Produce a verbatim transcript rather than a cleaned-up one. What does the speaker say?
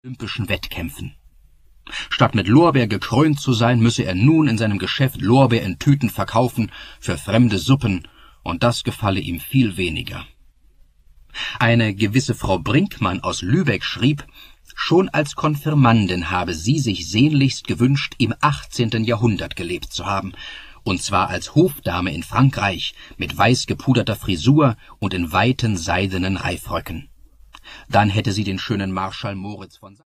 olympischen Wettkämpfen. Statt mit Lorbeer gekrönt zu sein, müsse er nun in seinem Geschäft Lorbeer in Tüten verkaufen für fremde Suppen, und das gefalle ihm viel weniger. Eine gewisse Frau Brinkmann aus Lübeck schrieb, schon als Konfirmandin habe sie sich sehnlichst gewünscht, im achtzehnten Jahrhundert gelebt zu haben, und zwar als Hofdame in Frankreich, mit weiß gepuderter Frisur und in weiten seidenen Reifröcken. Dann hätte sie den schönen Marschall Moritz von